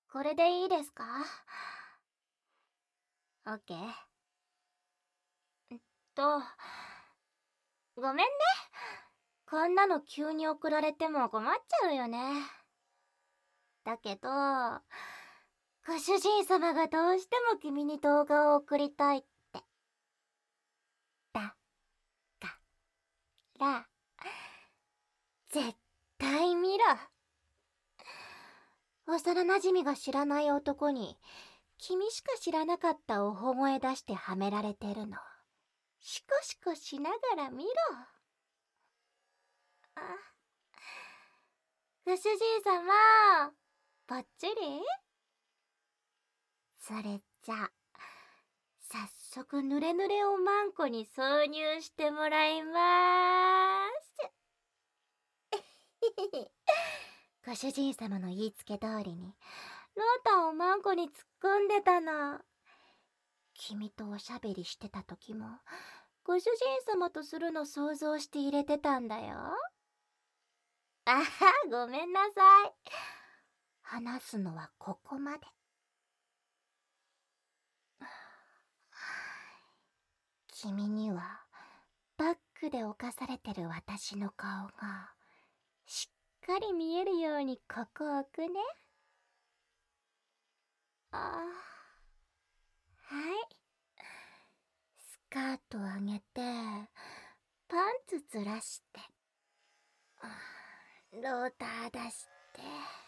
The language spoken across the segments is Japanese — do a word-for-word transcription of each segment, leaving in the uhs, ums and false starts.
これでいいですか？オッケー。えっと、ごめんね。こんなの急に送られても困っちゃうよね。だけど、ご主人様がどうしても君に動画を送りたいって。だから、絶対見ろ。幼なじみが知らない男に、君しか知らなかったおほ声出してはめられてるの。シコシコしながら見ろ。あ、ご主人様、ばっちり？それじゃ、早速ぬれぬれおまんこに挿入してもらいまーす。ご主人様の言いつけ通りに、ロータンおまんこに突っ込んでたの。君とおしゃべりしてた時も、ご主人様とするの想像して入れてたんだよ。あは、ごめんなさい。話すのはここまで。君にはバックで侵されてる私の顔がしっかり見えるようにここ置くね。あ、はい。スカート上げてパンツずらして、ローター出して、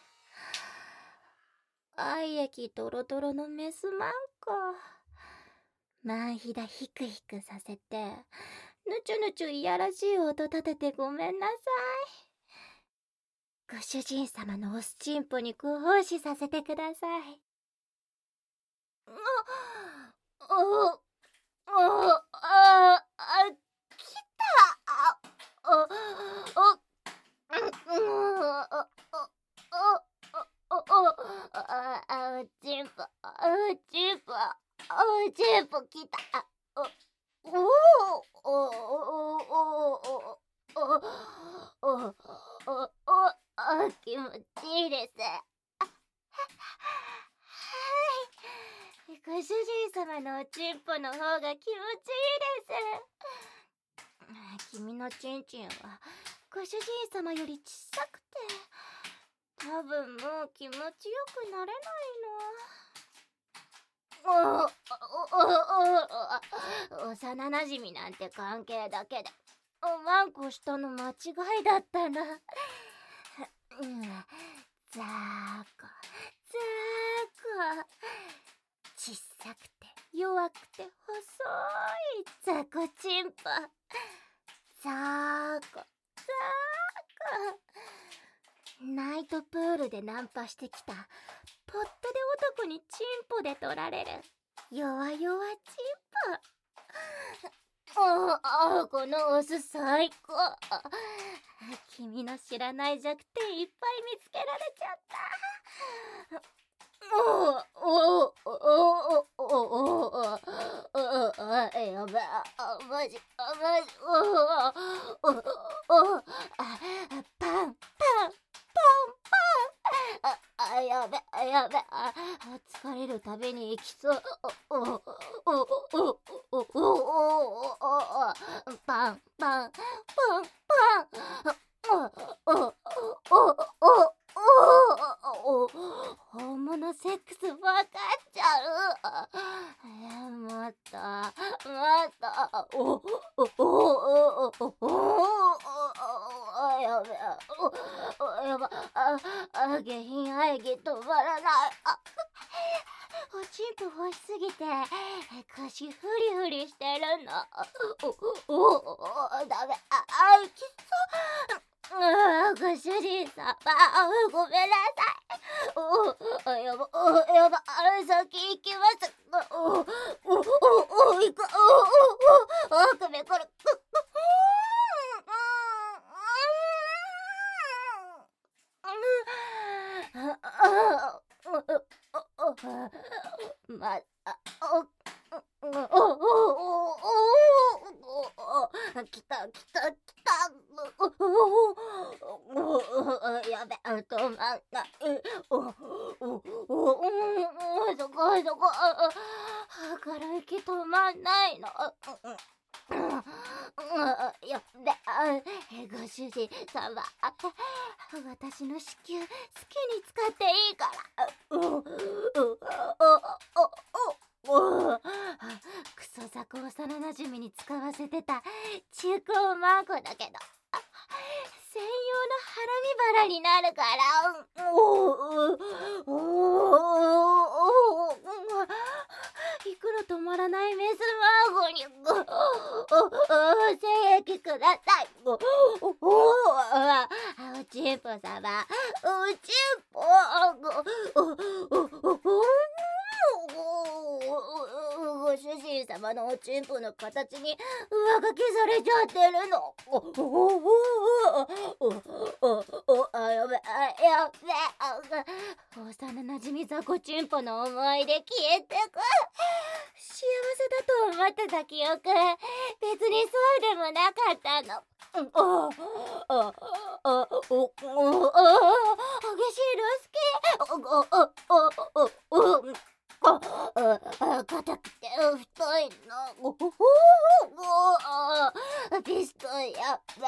愛液ドロドロのメスマンコ、マンヒダヒクヒクさせて、ぬちゅぬちゅいやらしい音立ててごめんなさい。ご主人様のオスチンポにご奉仕させてください。あ、お、お、あ、あ、来た。あ、お、お、うん、お、お、お、お、あ、あ、チンポ、あ、チンポ、あ、チンポ来た。お、お、お、お、お、お、お、お、お、お、気持ちいいです。はい。ご主人様のおちんぽの方が気持ちいいです。君のちんちんはご主人様より小さくて、多分もう気持ちよくなれないの。お、お、お、お、幼なじみなんて関係だけでおまんこしたの間違いだったな。うん、ざーこ、ざーこ。小さくて弱くて細いザコチンポ。ざーこ、ざーこ。ナイトプールでナンパしてきたポットで男にチンポで取られる弱々チンポ。おお、このオス最高。君の知らない弱点いっぱい見つけられちゃった。おおおおおおおお、やべえ、マジマジ、おおおお、パンパンパンパン、あ、やべやべ、疲れるたびに行きそう。おおおおおおお、パンパンパンパン、おおおおおお、本物セックスわかっちゃう。え、もっともっと、おおおおおお、やべえ、お、やば、あ、あ、下品喘ぎ止まらない。あ、おちんぽ欲しすぎて腰フリフリしてるの。おおお、ダメ、あ、あ、きつそう。あ、ご主人様、ごめんなさい。おお、やば、お、やば、先行きます。おお、おお、お、行く、おお、お、首こる。ま、あ、お、お、お、お、お、来た来た来た。お、お、やべ、止まんない。 お、お、お、お、うん、そこそこ、あ、あ、明るい気止まんないの。うんうん、あ、やべ、あ、え、ご主人様、あ、私の子宮好きに使っていいから。う、う、う、お、お、お、お、クソザコ幼なじみに使わせてた中古マンコだけど、専用のハラミバラになるから。おおおおおお、行くの止まらないメスマーゴに、おお、精液ください。おおお、おちんぽ様、おちんぽ、おおおお、ご主人様のおちんぽの形に上書きされちゃってるの。おおおおおお、あ、やべ、あ、やべ、あ、幼なじみ雑魚ちんぽの思い出消えてく。幸せだと思ってた記憶、別にそうでもなかったの。おおおおおお、激しいロスケ。おおおおお、あ、あ、硬くて太いの。おおお、ピストンやべ。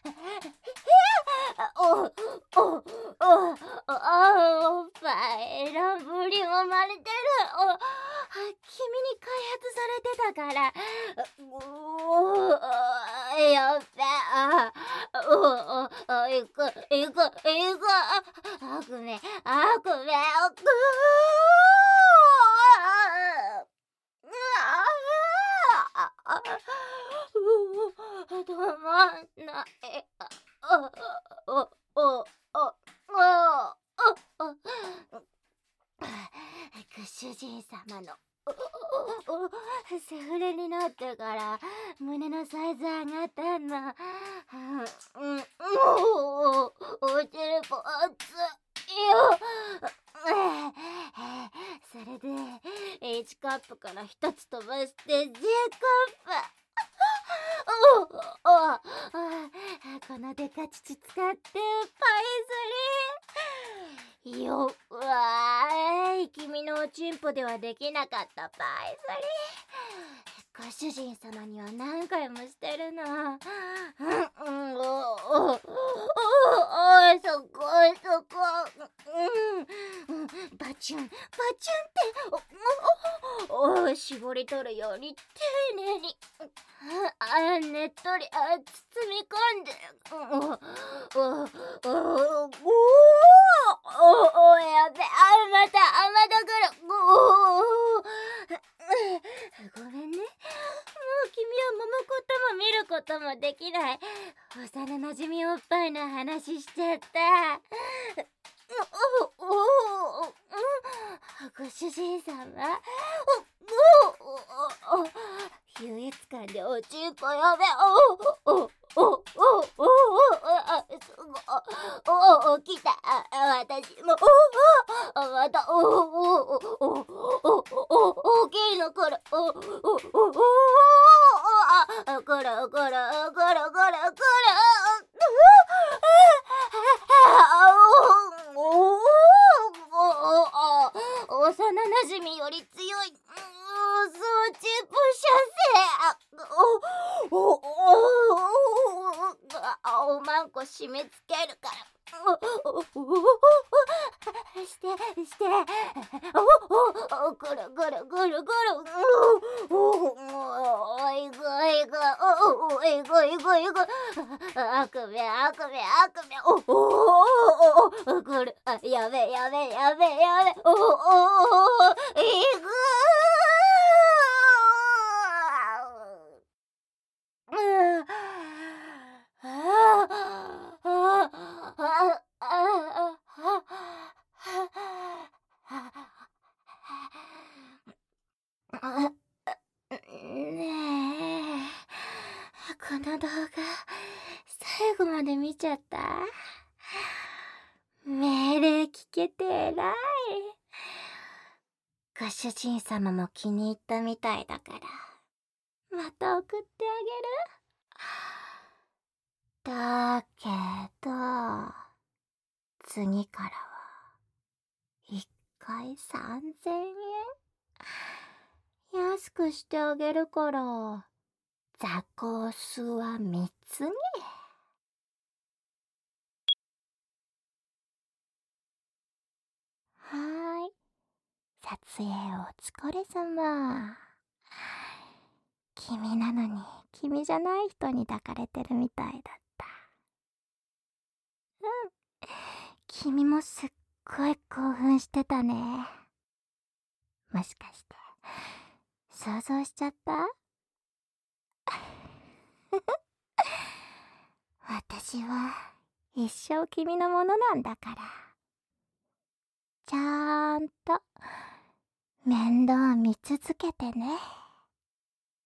おおおお、おっぱい乱ぶりもまれてる。お、君に開発されてたから。おお、やべ。あ、おおお、いくいくいく。あ、ごめん、あ、ごめん、あ、ぐー、止まんない。おおおおおお、ご主人様のセフレになってから胸のサイズ上がったんだ。うん、うん、おおちるぽつよ。それで H カップから一つ飛ばして J カップ。おお、あ、このデカ乳使ってパイズリー。よっわーい、君のおちんぽではできなかったパイズリー。ご主人様には何回もしてるの。うん、うん、おおおお、そこそこ、うん、うん、バチュンバチュンって、おおお、絞り取るように丁寧に、あ、ねっとり、あ、包み込んで、おおおおおおお、やべ、あ、またあ、また来る。おお、ごめんね。もう君は揉むことも見ることもできない幼なじみおっぱいの話しちゃった。おおおお、ご主人様、おおおお、優越感でおちんぽやべ。おおおおおおお、あ、すごい。おお、来た。私もおお、またおおおおおおお、大きいの来る。おおおおお、あ、来る来る来る来る来る。幼なじみより強い、そうちんぽ射精。おおおお、まんこ締め付けるから。おおしてして、おお、くるくるくるくる。おお、いくいく、おお、いくいくいく。あくびあくびあくび。おお、くる、やべやべやべやべ。おお、いく。ねえ、この動画最後まで見ちゃった？命令聞けて偉い。ご主人様も気に入ったみたいだから、また送ってあげる。だけど、次からはかいさんぜんえん。安くしてあげるから、ザコスはみっつに。はーい。撮影お疲れ様。君なのに、君じゃない人に抱かれてるみたいだった。うん。君もすっごい興奮してたね。もしかして、想像しちゃった？私は一生君のものなんだから。ちゃーんと面倒見続けてね。